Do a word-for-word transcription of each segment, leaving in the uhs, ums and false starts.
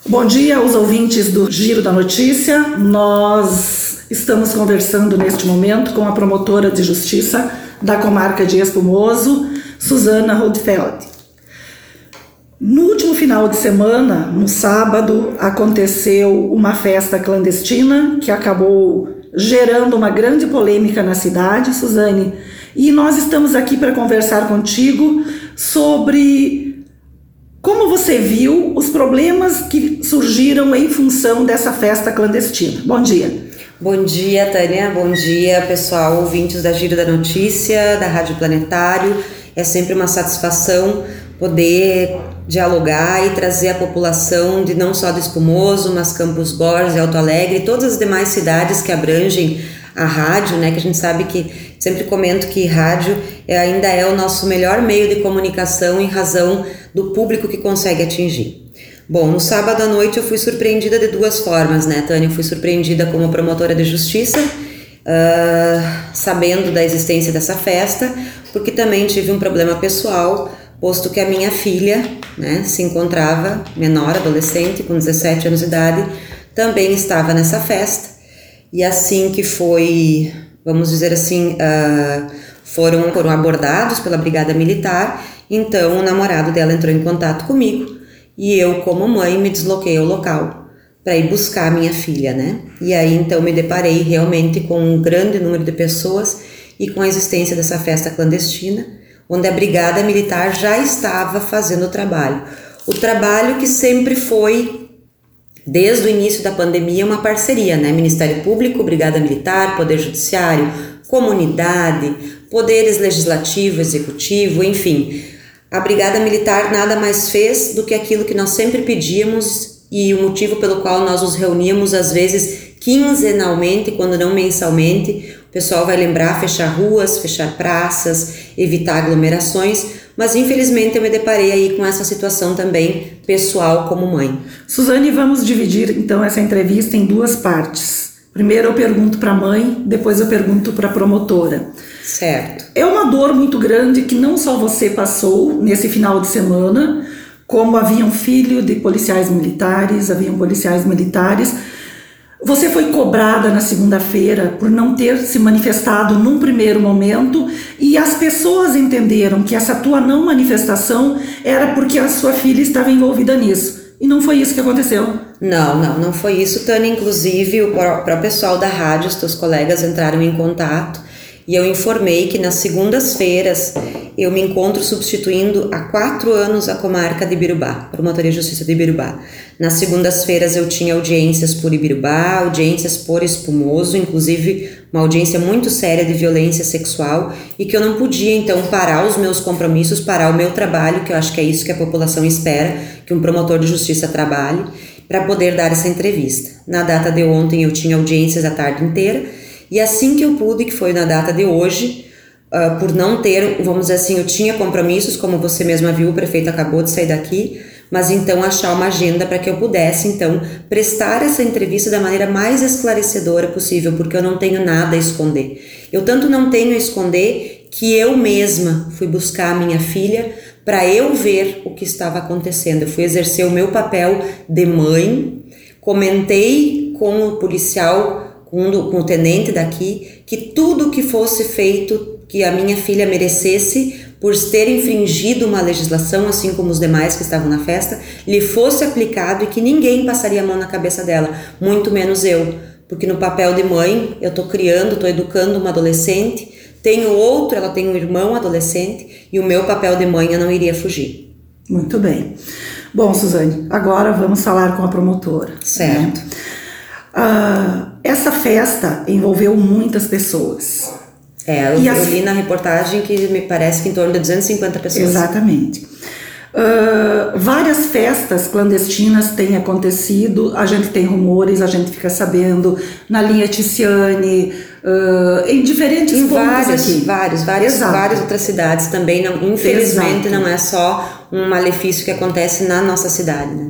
Bom dia aos ouvintes do Giro da Notícia. Nós estamos conversando neste momento com a promotora de justiça da comarca de Espumoso, Susana Roldfeld. No último final de semana, no sábado, aconteceu uma festa clandestina que acabou gerando uma grande polêmica na cidade, Suzane, e nós estamos aqui para conversar contigo sobre como você viu os problemas que surgiram em função dessa festa clandestina. Bom dia. Bom dia, Tânia. Bom dia, pessoal, ouvintes da Giro da Notícia, da Rádio Planetário. É sempre uma satisfação poder dialogar e trazer a população de não só do Espumoso, mas Campos Borges, Alto Alegre e todas as demais cidades que abrangem a rádio, né? Que a gente sabe que, sempre comento que rádio é, ainda é o nosso melhor meio de comunicação em razão do público que consegue atingir. Bom, no sábado à noite eu fui surpreendida de duas formas, né, Tânia? Eu fui surpreendida como promotora de justiça, uh, sabendo da existência dessa festa, porque também tive um problema pessoal, posto que a minha filha, né, se encontrava menor, adolescente, com dezessete anos de idade, também estava nessa festa. E assim que foi, vamos dizer assim, uh, foram, foram abordados pela Brigada Militar, então o namorado dela entrou em contato comigo e eu, como mãe, me desloquei ao local para ir buscar a minha filha, né? E aí então me deparei realmente com um grande número de pessoas e com a existência dessa festa clandestina, onde a Brigada Militar já estava fazendo o trabalho. O trabalho que sempre foi, desde o início da pandemia, uma parceria, né? Ministério Público, Brigada Militar, Poder Judiciário, comunidade, poderes legislativo, executivo, enfim. A Brigada Militar nada mais fez do que aquilo que nós sempre pedíamos e o motivo pelo qual nós nos reuníamos, às vezes, quinzenalmente, quando não mensalmente. O pessoal vai lembrar, fechar ruas, fechar praças, evitar aglomerações, mas infelizmente eu me deparei aí com essa situação também pessoal como mãe. Suzane, vamos dividir então essa entrevista em duas partes. Primeiro eu pergunto para a mãe, depois eu pergunto para a promotora. Certo. É uma dor muito grande que não só você passou nesse final de semana, como havia um filho de policiais militares, haviam policiais militares. Você foi cobrada na segunda-feira por não ter se manifestado num primeiro momento e as pessoas entenderam que essa tua não manifestação era porque a sua filha estava envolvida nisso. E não foi isso que aconteceu. Não, não, não foi isso, Tânia. Inclusive, o próprio pessoal da rádio, os teus colegas entraram em contato e eu informei que nas segundas-feiras eu me encontro substituindo há quatro anos a comarca de Ibirubá, Promotoria de Justiça de Ibirubá. Nas segundas-feiras eu tinha audiências por Ibirubá, audiências por Espumoso, inclusive uma audiência muito séria de violência sexual e que eu não podia então parar os meus compromissos, parar o meu trabalho, que eu acho que é isso que a população espera, que um promotor de justiça trabalhe, para poder dar essa entrevista. Na data de ontem eu tinha audiências a tarde inteira e assim que eu pude, que foi na data de hoje, uh, por não ter, vamos dizer assim, eu tinha compromissos, como você mesma viu, o prefeito acabou de sair daqui, mas então achar uma agenda para que eu pudesse então prestar essa entrevista da maneira mais esclarecedora possível, porque eu não tenho nada a esconder. Eu tanto não tenho a esconder que eu mesma fui buscar a minha filha para eu ver o que estava acontecendo. Eu fui exercer o meu papel de mãe, comentei com o policial, com o, com o tenente daqui, que tudo que fosse feito, que a minha filha merecesse, por ter infringido uma legislação, assim como os demais que estavam na festa, lhe fosse aplicado e que ninguém passaria a mão na cabeça dela, muito menos eu, porque no papel de mãe eu estou criando, estou educando uma adolescente, tenho outro, ela tem um irmão adolescente e o meu papel de mãe eu não iria fugir. Muito bem. Bom, Suzane, agora vamos falar com a promotora. Certo. Né? Uh, essa festa envolveu muitas pessoas. É, eu, eu li na reportagem que me parece que em torno de duzentas e cinquenta pessoas. Exatamente. Uh, várias festas clandestinas têm acontecido, a gente tem rumores, a gente fica sabendo, na linha Ticiane, uh, em diferentes em pontos vários, aqui. Vários, várias, várias outras cidades também, não, infelizmente. Exato. Não é só um malefício que acontece na nossa cidade, né?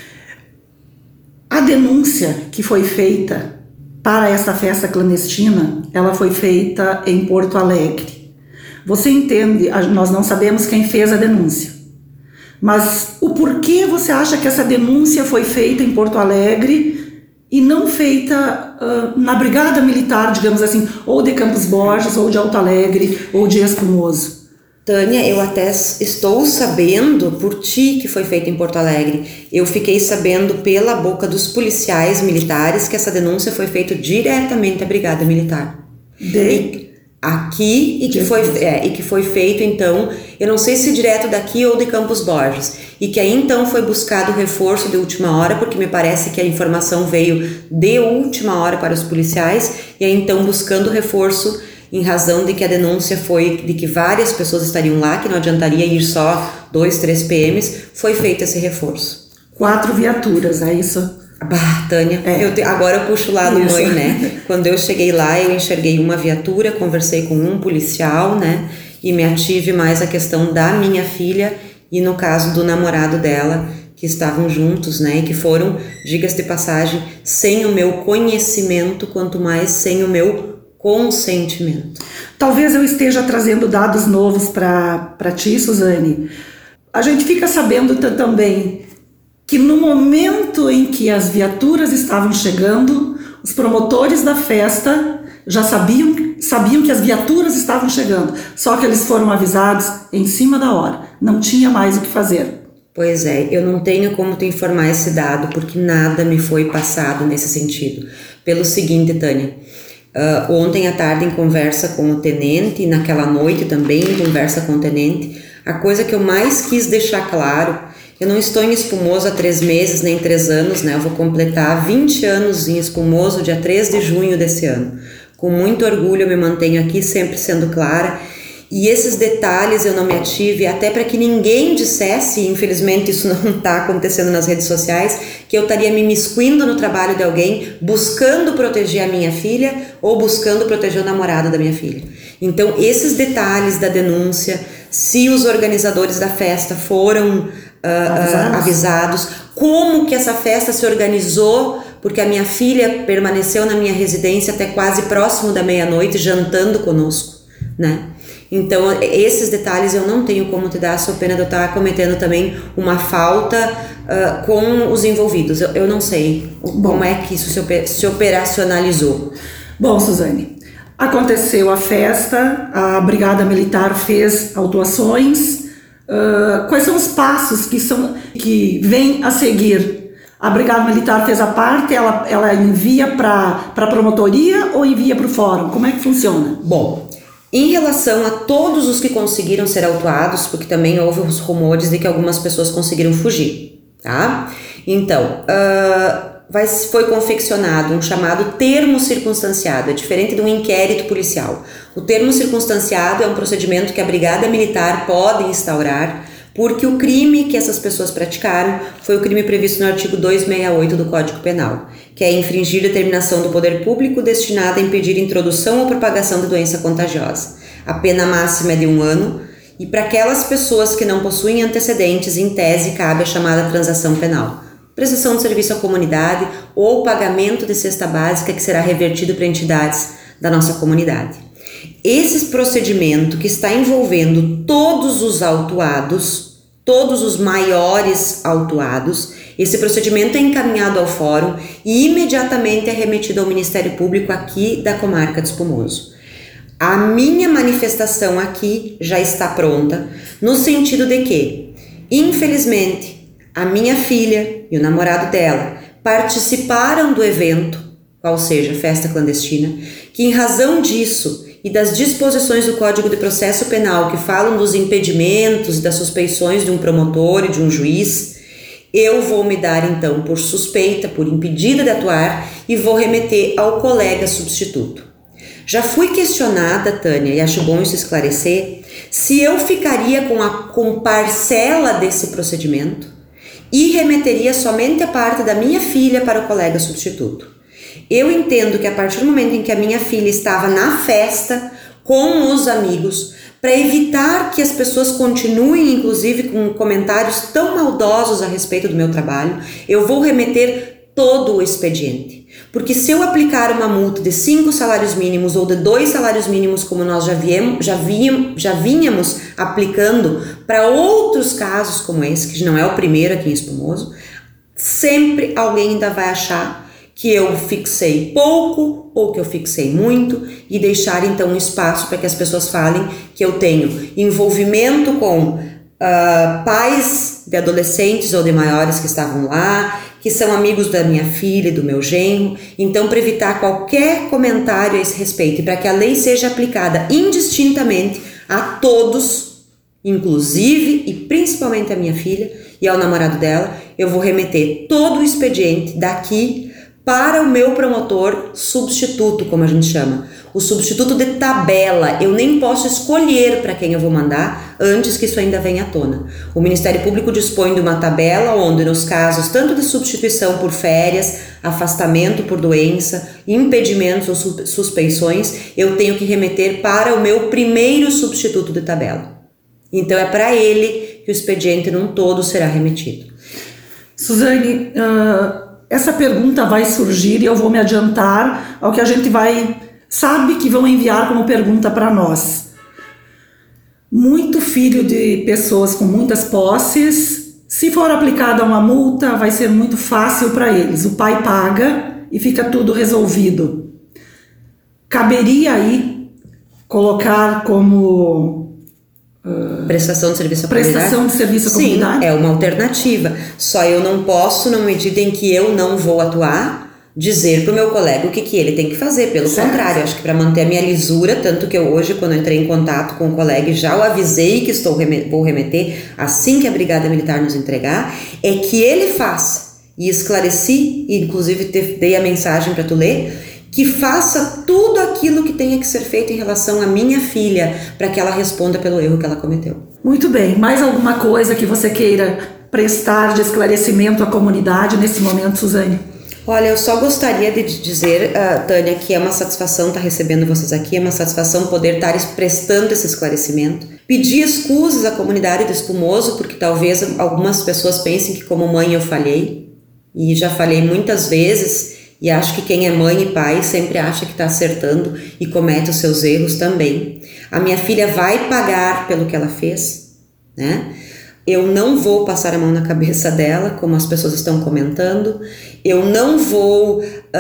A denúncia que foi feita para essa festa clandestina, ela foi feita em Porto Alegre. Você entende, nós não sabemos quem fez a denúncia, Mas o porquê você acha que essa denúncia foi feita em Porto Alegre e não feita uh, na Brigada Militar, digamos assim, ou de Campos Borges, ou de Alto Alegre, ou de Espumoso? Tânia, eu até estou sabendo por ti que foi feito em Porto Alegre. Eu fiquei sabendo pela boca dos policiais militares que essa denúncia foi feita diretamente à Brigada Militar. De... E, aqui e que, foi, é, e que foi feito então, eu não sei se direto daqui ou de Campos Borges, e que aí então foi buscado reforço de última hora, porque me parece que a informação veio de última hora para os policiais, e aí então buscando reforço em razão de que a denúncia foi de que várias pessoas estariam lá, que não adiantaria ir só dois, três P Ms, foi feito esse reforço. Quatro viaturas, é isso? Bah, Tânia, é. eu te, agora eu puxo o lado isso. mãe, né? Quando eu cheguei lá, eu enxerguei uma viatura, conversei com um policial, né? E me ative mais a questão da minha filha e no caso do namorado dela, que estavam juntos, né? E que foram, diga-se de passagem, sem o meu conhecimento, quanto mais sem o meu consentimento. Talvez eu esteja trazendo dados novos para ti, Suzane. A gente fica sabendo também que no momento em que as viaturas estavam chegando, os promotores da festa já sabiam, sabiam que as viaturas estavam chegando, só que eles foram avisados em cima da hora, não tinha mais o que fazer. Pois é, eu não tenho como te informar esse dado, porque nada me foi passado nesse sentido. Pelo seguinte, Tânia, uh, ontem à tarde em conversa com o tenente, e naquela noite também em conversa com o tenente, a coisa que eu mais quis deixar claro, eu não estou em Espumoso há três meses, nem três anos, né? Eu vou completar vinte anos em Espumoso, dia três de junho desse ano. Com muito orgulho eu me mantenho aqui, sempre sendo clara. E esses detalhes eu não me ative, até para que ninguém dissesse, e infelizmente isso não está acontecendo nas redes sociais, que eu estaria me imiscuindo no trabalho de alguém, buscando proteger a minha filha ou buscando proteger o namorado da minha filha. Então, esses detalhes da denúncia, se os organizadores da festa foram Uh, avisados. Uh, avisados, como que essa festa se organizou, porque a minha filha permaneceu na minha residência até quase próximo da meia-noite, jantando conosco, né? Então, esses detalhes eu não tenho como te dar, sou pena de eu estar cometendo também uma falta uh, com os envolvidos. Eu, eu não sei Bom, como é que isso se, se operacionalizou. Bom, Suzane, aconteceu a festa, a Brigada Militar fez autuações. Uh, quais são os passos que, são, que vêm a seguir? A Brigada Militar fez a parte, ela, ela envia para a promotoria ou envia para o fórum? Como é que funciona? Bom, em relação a todos os que conseguiram ser autuados, porque também houve os rumores de que algumas pessoas conseguiram fugir, tá? Então, uh, vai, foi confeccionado um chamado termo circunstanciado, é diferente de um inquérito policial. O termo circunstanciado é um procedimento que a Brigada Militar pode instaurar porque o crime que essas pessoas praticaram foi o crime previsto no artigo duzentos e sessenta e oito do Código Penal, que é infringir determinação do poder público destinada a impedir introdução ou propagação de doença contagiosa. A pena máxima é de um ano e para aquelas pessoas que não possuem antecedentes, em tese, cabe a chamada transação penal. Prestação de serviço à comunidade ou pagamento de cesta básica que será revertido para entidades da nossa comunidade. Esse procedimento que está envolvendo todos os autuados, todos os maiores autuados, esse procedimento é encaminhado ao fórum e imediatamente é remetido ao Ministério Público aqui da comarca de Espumoso. A minha manifestação aqui já está pronta, no sentido de que, infelizmente, a minha filha e o namorado dela participaram do evento, qual seja, festa clandestina, que em razão disso e das disposições do Código de Processo Penal que falam dos impedimentos e das suspeições de um promotor e de um juiz, eu vou me dar então por suspeita, por impedida de atuar e vou remeter ao colega substituto. Já fui questionada, Tânia, e acho bom isso esclarecer, se eu ficaria com a com parcela desse procedimento e remeteria somente a parte da minha filha para o colega substituto. Eu entendo que a partir do momento em que a minha filha estava na festa com os amigos, para evitar que as pessoas continuem, inclusive, com comentários tão maldosos a respeito do meu trabalho, eu vou remeter todo o expediente. Porque se eu aplicar uma multa de cinco salários mínimos ou de dois salários mínimos, como nós já, viemos, já, víamos, já vínhamos aplicando para outros casos como esse, que não é o primeiro aqui em Espumoso, sempre alguém ainda vai achar que eu fixei pouco ou que eu fixei muito e deixar então um espaço para que as pessoas falem que eu tenho envolvimento com uh, pais de adolescentes ou de maiores que estavam lá, que são amigos da minha filha e do meu genro. Então, para evitar qualquer comentário a esse respeito e para que a lei seja aplicada indistintamente a todos, inclusive e principalmente a minha filha e ao namorado dela, eu vou remeter todo o expediente daqui para o meu promotor substituto, como a gente chama. O substituto de tabela, eu nem posso escolher para quem eu vou mandar antes que isso ainda venha à tona. O Ministério Público dispõe de uma tabela onde, nos casos tanto de substituição por férias, afastamento por doença, impedimentos ou suspeições, eu tenho que remeter para o meu primeiro substituto de tabela. Então é para ele que o expediente num todo será remetido. Suzane, uh, essa pergunta vai surgir e eu vou me adiantar ao que a gente vai... sabe que vão enviar como pergunta para nós. Muito filho de pessoas com muitas posses, se for aplicada uma multa, vai ser muito fácil para eles. O pai paga e fica tudo resolvido. Caberia aí colocar como... Uh, prestação de serviço à comunidade? Prestação de serviço à comunidade? Sim, é uma alternativa. Só eu não posso, na medida em que eu não vou atuar, dizer para o meu colega o que, que ele tem que fazer. Pelo certo. Contrário, acho que para manter a minha lisura, tanto que eu hoje, quando eu entrei em contato com o colega, já o avisei que estou vou remeter assim que a Brigada Militar nos entregar, é que ele faça. E esclareci, e inclusive te, dei a mensagem para tu ler, que faça tudo aquilo que tenha que ser feito em relação à minha filha, para que ela responda pelo erro que ela cometeu. Muito bem. Mais alguma coisa que você queira prestar de esclarecimento à comunidade nesse momento, Suzane? Olha, eu só gostaria de dizer, uh, Tânia, que é uma satisfação estar recebendo vocês aqui, é uma satisfação poder estar prestando esse esclarecimento. Pedir excusas à comunidade do Espumoso, porque talvez algumas pessoas pensem que como mãe eu falhei, e já falhei muitas vezes, e acho que quem é mãe e pai sempre acha que está acertando e comete os seus erros também. A minha filha vai pagar pelo que ela fez, né? Eu não vou passar a mão na cabeça dela, como as pessoas estão comentando. Eu não vou uh,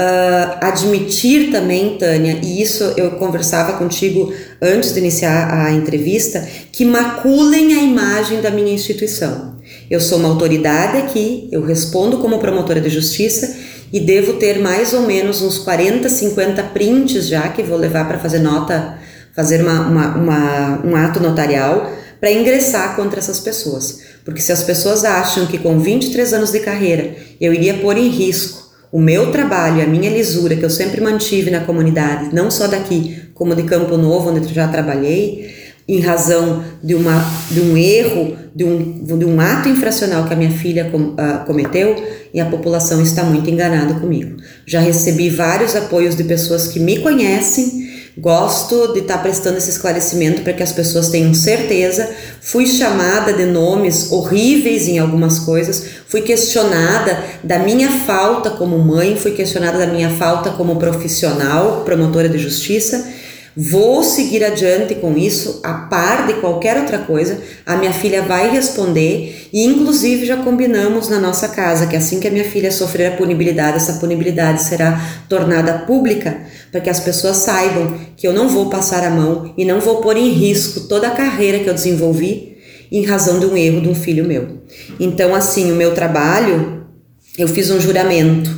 admitir também, Tânia, e isso eu conversava contigo antes de iniciar a entrevista, que maculem a imagem da minha instituição. Eu sou uma autoridade aqui, eu respondo como promotora de justiça e devo ter mais ou menos uns quarenta, cinquenta prints já, que vou levar para fazer nota, fazer uma, uma, uma, um ato notarial, para ingressar contra essas pessoas. Porque se as pessoas acham que com vinte e três anos de carreira eu iria pôr em risco o meu trabalho, a minha lisura que eu sempre mantive na comunidade, não só daqui, como de Campo Novo, onde eu já trabalhei, em razão de, uma, de um erro, de um, de um ato infracional que a minha filha com, uh, cometeu, e a população está muito enganada comigo. Já recebi vários apoios de pessoas que me conhecem. Gosto de estar prestando esse esclarecimento para que as pessoas tenham certeza. Fui chamada de nomes horríveis em algumas coisas, fui questionada da minha falta como mãe, fui questionada da minha falta como profissional, promotora de justiça. Vou seguir adiante com isso, a par de qualquer outra coisa. A minha filha vai responder e inclusive já combinamos na nossa casa que assim que a minha filha sofrer a punibilidade, essa punibilidade será tornada pública, para que as pessoas saibam que eu não vou passar a mão e não vou pôr em risco toda a carreira que eu desenvolvi em razão de um erro de um filho meu. Então, assim, o meu trabalho, eu fiz um juramento.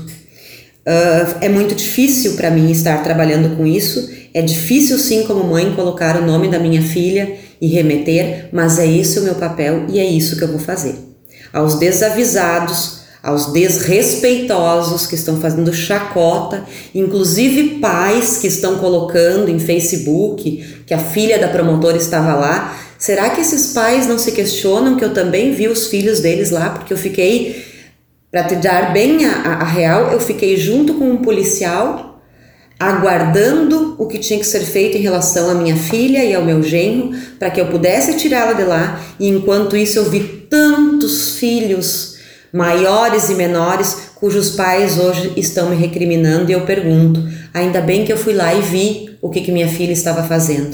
Uh, é muito difícil para mim estar trabalhando com isso. É difícil sim como mãe colocar o nome da minha filha e remeter, mas é esse o meu papel e é isso que eu vou fazer. Aos desavisados, aos desrespeitosos que estão fazendo chacota, inclusive pais que estão colocando em Facebook que a filha da promotora estava lá. Será que esses pais não se questionam que eu também vi os filhos deles lá? Porque eu fiquei, para te dar bem a, a, a real, eu fiquei junto com um policial aguardando o que tinha que ser feito em relação à minha filha e ao meu genro, para que eu pudesse tirá-la de lá, e enquanto isso eu vi tantos filhos, maiores e menores, cujos pais hoje estão me recriminando e eu pergunto, ainda bem que eu fui lá e vi o que, que minha filha estava fazendo.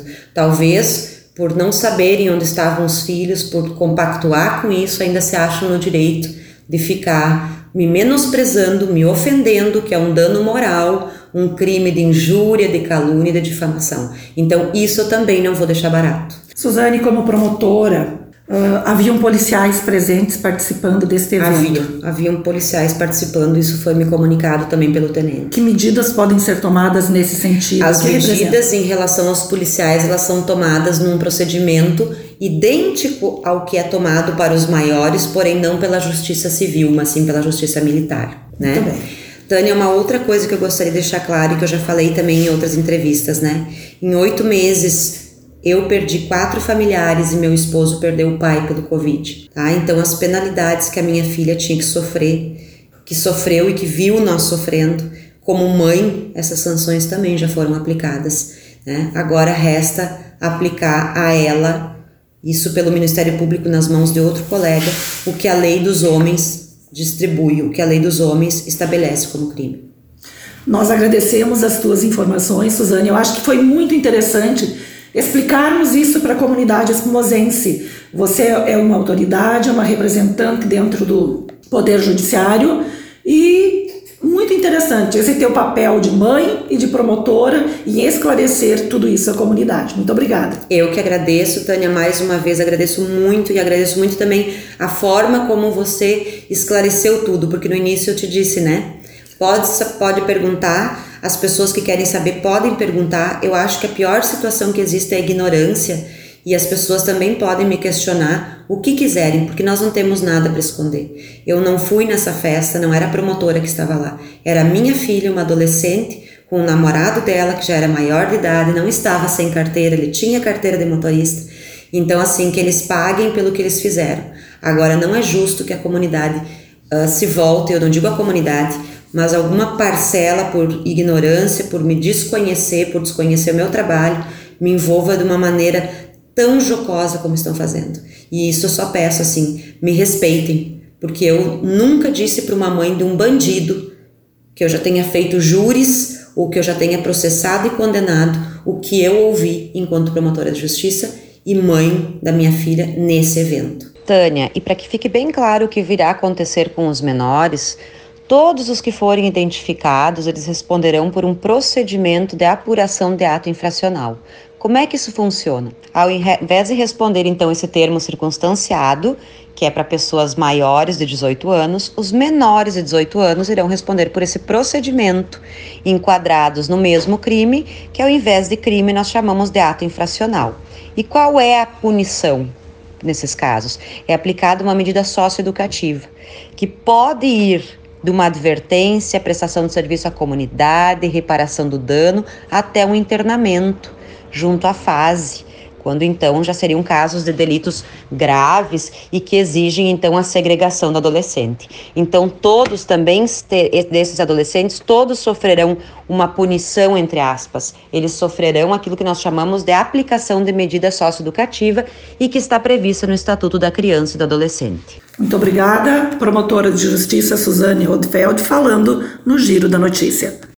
Talvez por não saberem onde estavam os filhos, por compactuar com isso, ainda se acham no direito de ficar me menosprezando, me ofendendo, que é um dano moral, um crime de injúria, de calúnia e de difamação. Então isso eu também não vou deixar barato. Suzane, como promotora, uh, haviam policiais presentes participando deste evento? Havia, haviam policiais participando, isso foi me comunicado também pelo tenente. Que medidas podem ser tomadas nesse sentido? As que medidas representa? em relação aos policiais, elas são tomadas num procedimento idêntico ao que é tomado para os maiores, porém não pela justiça civil, mas sim pela justiça militar, né? Muito bem. Tânia, uma outra coisa que eu gostaria de deixar claro e que eu já falei também em outras entrevistas, né? Em oito meses eu perdi quatro familiares e meu esposo perdeu o pai pelo Covid, tá? Então as penalidades que a minha filha tinha que sofrer, que sofreu e que viu nós sofrendo, como mãe, essas sanções também já foram aplicadas, né? Agora resta aplicar a ela, isso pelo Ministério Público nas mãos de outro colega, o que a lei dos homens distribui, o que a lei dos homens estabelece como crime. Nós agradecemos as tuas informações, Suzane. Eu acho que foi muito interessante explicarmos isso para a comunidade espumosense. Você é uma autoridade, é uma representante dentro do Poder Judiciário e muito interessante esse teu papel de mãe e de promotora e esclarecer tudo isso à comunidade. Muito obrigada. Eu que agradeço, Tânia, mais uma vez agradeço muito e agradeço muito também a forma como você esclareceu tudo, porque no início eu te disse, né? Pode, pode perguntar, as pessoas que querem saber podem perguntar. Eu acho que a pior situação que existe é a ignorância e as pessoas também podem me questionar o que quiserem, porque nós não temos nada para esconder. Eu não fui nessa festa, não era a promotora que estava lá, era a minha filha, uma adolescente, com o namorado dela, que já era maior de idade, não estava sem carteira, ele tinha carteira de motorista. Então, assim, que eles paguem pelo que eles fizeram. Agora, não é justo que a comunidade uh, se volte, eu não digo a comunidade, mas alguma parcela por ignorância, por me desconhecer, por desconhecer o meu trabalho, me envolva de uma maneira tão jocosa como estão fazendo. E isso eu só peço assim, me respeitem, porque eu nunca disse para uma mãe de um bandido que eu já tenha feito júris ou que eu já tenha processado e condenado o que eu ouvi enquanto promotora de justiça e mãe da minha filha nesse evento. Tânia, e para que fique bem claro o que virá acontecer com os menores, todos os que forem identificados, eles responderão por um procedimento de apuração de ato infracional. Como é que isso funciona? Ao invés de responder, então, esse termo circunstanciado, que é para pessoas maiores de dezoito anos, os menores de dezoito anos irão responder por esse procedimento, enquadrados no mesmo crime, que ao invés de crime nós chamamos de ato infracional. E qual é a punição nesses casos? É aplicada uma medida socioeducativa, que pode ir de uma advertência, prestação de serviço à comunidade, reparação do dano, até um internamento junto à fase, quando então já seriam casos de delitos graves e que exigem então a segregação do adolescente. Então todos também, desses adolescentes, todos sofrerão uma punição, entre aspas. Eles sofrerão aquilo que nós chamamos de aplicação de medida socioeducativa e que está prevista no Estatuto da Criança e do Adolescente. Muito obrigada, promotora de justiça Suzane Rodfeld, falando no Giro da Notícia.